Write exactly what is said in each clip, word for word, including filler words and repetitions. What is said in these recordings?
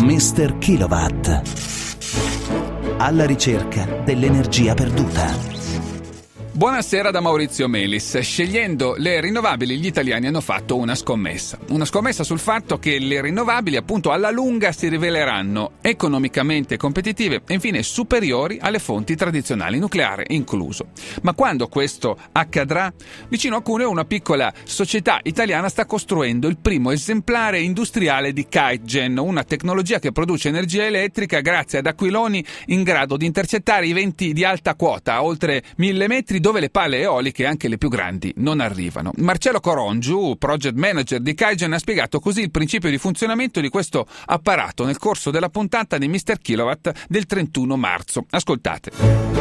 mister Kilowatt. Alla ricerca dell'energia perduta. Buonasera da Maurizio Melis. Scegliendo le rinnovabili, gli italiani hanno fatto una scommessa. Una scommessa sul fatto che le rinnovabili, appunto, alla lunga si riveleranno economicamente competitive e infine superiori alle fonti tradizionali, nucleare incluso. Ma quando questo accadrà? Vicino a Cuneo una piccola società italiana sta costruendo il primo esemplare industriale di KiteGen, una tecnologia che produce energia elettrica grazie ad aquiloni in grado di intercettare i venti di alta quota a oltre mille metri, dove le pale eoliche, anche le più grandi, non arrivano. Marcello Corongiu, project manager di KiteGen, ha spiegato così il principio di funzionamento di questo apparato nel corso della puntata di mister Kilowatt del trentuno marzo. Ascoltate.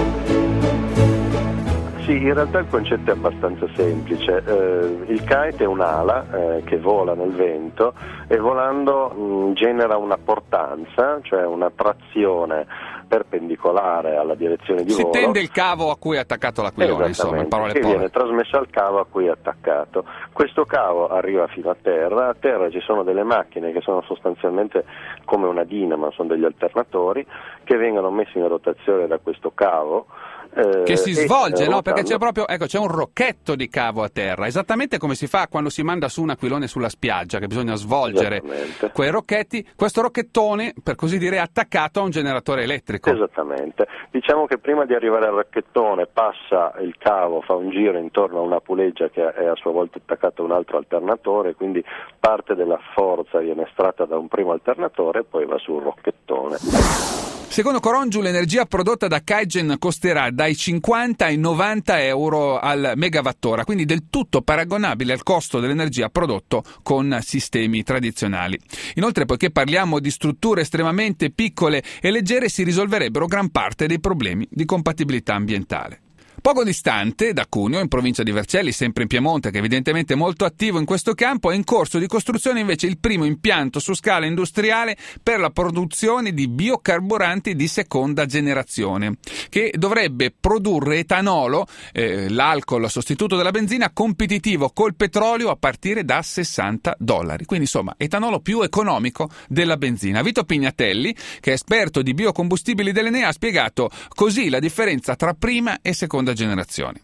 Sì, in realtà il concetto è abbastanza semplice. Eh, il kite è un'ala eh, che vola nel vento e volando mh, genera una portanza, cioè una trazione perpendicolare alla direzione di si volo. Si tende il cavo a cui è attaccato l'aquilone, insomma, in parole che povere. Viene trasmesso al cavo a cui è attaccato. Questo cavo arriva fino a terra, a terra ci sono delle macchine che sono sostanzialmente come una dinamo, sono degli alternatori che vengono messi in rotazione da questo cavo. Eh, che si svolge, e, no? Perché rotando. c'è proprio, ecco, c'è un rocchetto di cavo a terra, esattamente come si fa quando si manda su un aquilone sulla spiaggia, che bisogna svolgere quei rocchetti. Questo rocchettone, per così dire, è attaccato a un generatore elettrico. Esattamente. Diciamo che prima di arrivare al rocchettone passa il cavo, fa un giro intorno a una puleggia che è a sua volta attaccata a un altro alternatore, quindi parte della forza viene estratta da un primo alternatore e poi va sul rocchettone. Secondo Corongiu l'energia prodotta da KiteGen costerà dai cinquanta ai novanta euro al megawattora, quindi del tutto paragonabile al costo dell'energia prodotto con sistemi tradizionali. Inoltre, poiché parliamo di strutture estremamente piccole e leggere, si risolverebbero gran parte dei problemi di compatibilità ambientale. Poco distante da Cuneo, in provincia di Vercelli, sempre in Piemonte, che evidentemente è molto attivo in questo campo, è in corso di costruzione invece il primo impianto su scala industriale per la produzione di biocarburanti di seconda generazione, che dovrebbe produrre etanolo, eh, l'alcol sostituto della benzina, competitivo col petrolio a partire da sessanta dollari. Quindi insomma, etanolo più economico della benzina. Vito Pignatelli, che è esperto di biocombustibili dell'Enea, ha spiegato così la differenza tra prima e seconda generazione.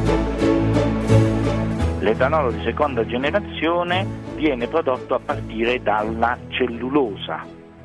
L'etanolo di seconda generazione viene prodotto a partire dalla cellulosa,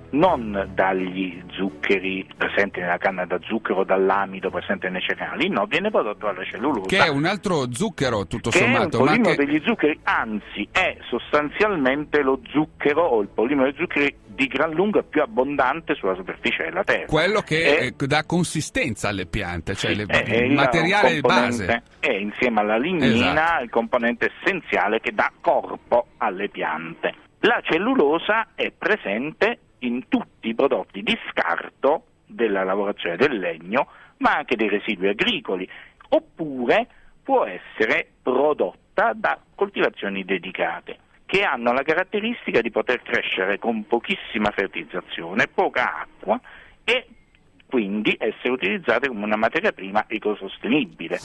non dagli zuccheri presenti nella canna da zucchero, dall'amido presente nei cereali, no, viene prodotto dalla cellulosa. Che è un altro zucchero, tutto che sommato. È un polimero ma che... degli zuccheri, anzi è sostanzialmente lo zucchero o il polimero dei zuccheri di gran lunga più abbondante sulla superficie della terra. Quello che è, eh, dà consistenza alle piante, cioè le, è il materiale base. È insieme alla lignina esatto. il componente essenziale che dà corpo alle piante. La cellulosa è presente in tutti i prodotti di scarto della lavorazione del legno, ma anche dei residui agricoli, oppure può essere prodotta da coltivazioni dedicate, che hanno la caratteristica di poter crescere con pochissima fertilizzazione, poca acqua e quindi essere utilizzate come una materia prima ecosostenibile.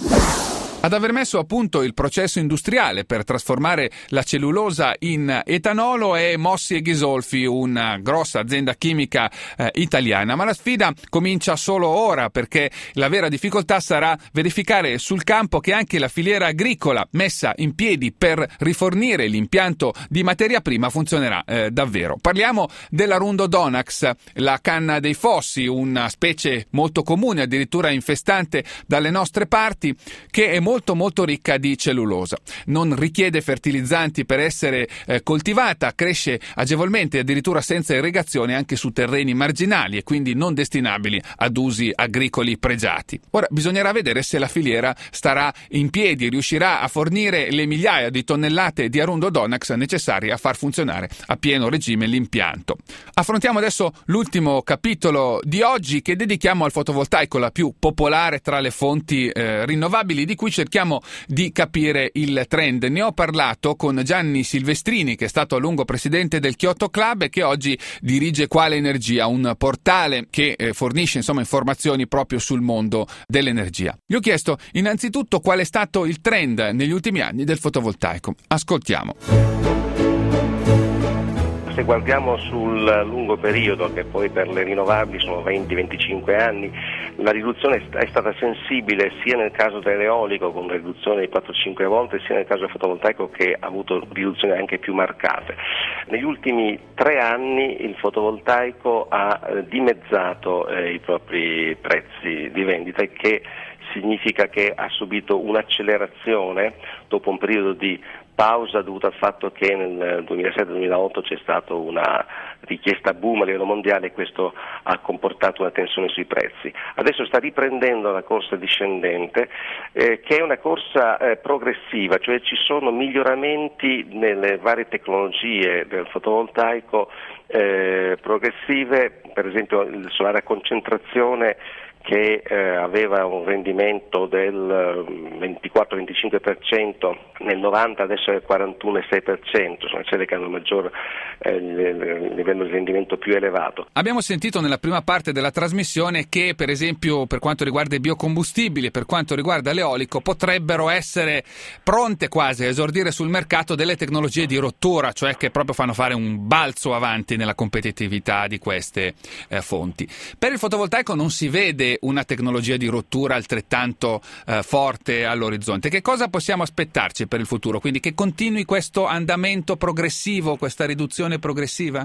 Ad aver messo a punto il processo industriale per trasformare la cellulosa in etanolo è Mossi e Ghisolfi, una grossa azienda chimica eh, italiana, ma la sfida comincia solo ora, perché la vera difficoltà sarà verificare sul campo che anche la filiera agricola messa in piedi per rifornire l'impianto di materia prima funzionerà eh, davvero. Parliamo dell'Arundo Donax, la canna dei fossi, una specie molto comune, addirittura infestante dalle nostre parti, che è molto molto ricca di cellulosa. Non richiede fertilizzanti per essere eh, coltivata, cresce agevolmente, addirittura senza irrigazione, anche su terreni marginali e quindi non destinabili ad usi agricoli pregiati. Ora bisognerà vedere se la filiera starà in piedi, riuscirà a fornire le migliaia di tonnellate di Arundo Donax necessarie a far funzionare a pieno regime l'impianto. Affrontiamo adesso l'ultimo capitolo di oggi, che dedichiamo al fotovoltaico, la più popolare tra le fonti eh, rinnovabili, di cui cerchiamo di capire il trend. Ne ho parlato con Gianni Silvestrini, che è stato a lungo presidente del Kyoto Club e che oggi dirige Quale Energia, un portale che eh, fornisce insomma informazioni proprio sul mondo dell'energia. Gli ho chiesto innanzitutto qual è stato il trend negli ultimi anni del fotovoltaico. Ascoltiamo. Il se guardiamo sul lungo periodo, che poi per le rinnovabili sono venti venticinque anni, la riduzione è stata sensibile sia nel caso dell'eolico con una riduzione di quattro cinque volte, sia nel caso del fotovoltaico che ha avuto riduzioni anche più marcate. Negli ultimi tre anni il fotovoltaico ha eh, dimezzato eh, i propri prezzi di vendita, il che significa che ha subito un'accelerazione dopo un periodo di pausa dovuta al fatto che nel duemilasette duemilaotto c'è stata una richiesta boom a livello mondiale e questo ha comportato una tensione sui prezzi. Adesso sta riprendendo la corsa discendente eh, che è una corsa eh, progressiva, cioè ci sono miglioramenti nelle varie tecnologie del fotovoltaico eh, progressive, per esempio il solare a concentrazione che eh, aveva un rendimento del ventiquattro venticinque per cento nel novanta, adesso è il quarantuno virgola sei per cento, sono celle che hanno il maggior eh, livello di rendimento più elevato. Abbiamo sentito nella prima parte della trasmissione che per esempio per quanto riguarda i biocombustibili, per quanto riguarda l'eolico, potrebbero essere pronte quasi a esordire sul mercato delle tecnologie di rottura, cioè che proprio fanno fare un balzo avanti nella competitività di queste eh, fonti. Per il fotovoltaico non si vede una tecnologia di rottura altrettanto eh, forte all'orizzonte. Che cosa possiamo aspettarci per il futuro? Quindi che continui questo andamento progressivo, questa riduzione progressiva?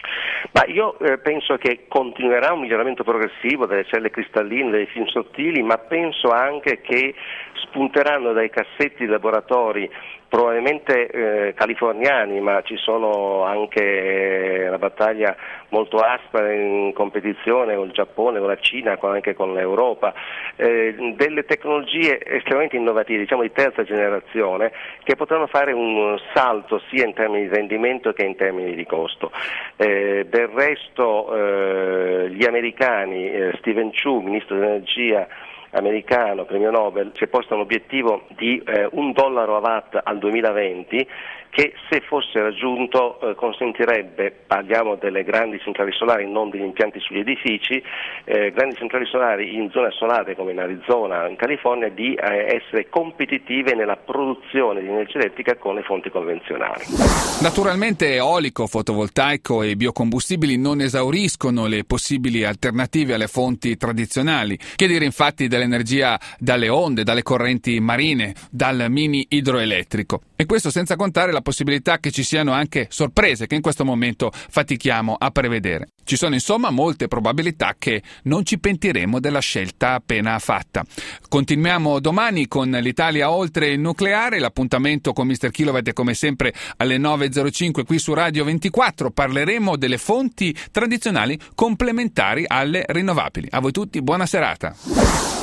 Ma io eh, penso che continuerà un miglioramento progressivo delle celle cristalline, dei film sottili, ma penso anche che spunteranno dai cassetti di laboratori probabilmente eh, californiani, ma ci sono anche eh, la battaglia molto aspra in competizione con il Giappone, con la Cina, con, anche con l'Europa, eh, delle tecnologie estremamente innovative, diciamo di terza generazione, che potranno fare un salto sia in termini di rendimento che in termini di costo. Eh, del resto eh, gli americani, eh, Steven Chu, ministro dell'energia americano, premio Nobel, si è posto un obiettivo di eh, un dollaro a watt al duemilaventi che se fosse raggiunto eh, consentirebbe, parliamo delle grandi centrali solari, non degli impianti sugli edifici, eh, grandi centrali solari in zone assolate come in Arizona o in California, di eh, essere competitive nella produzione di energia elettrica con le fonti convenzionali. Naturalmente eolico, fotovoltaico e biocombustibili non esauriscono le possibili alternative alle fonti tradizionali. Che dire infatti dell'energia dalle onde, dalle correnti marine, dal mini idroelettrico. E questo senza contare la possibilità che ci siano anche sorprese che in questo momento fatichiamo a prevedere. Ci sono insomma molte probabilità che non ci pentiremo della scelta appena fatta. Continuiamo domani con l'Italia oltre il nucleare. L'appuntamento con mister Kilowatt è come sempre alle nove e zero cinque qui su Radio ventiquattro. Parleremo delle fonti tradizionali complementari alle rinnovabili. A voi tutti buona serata.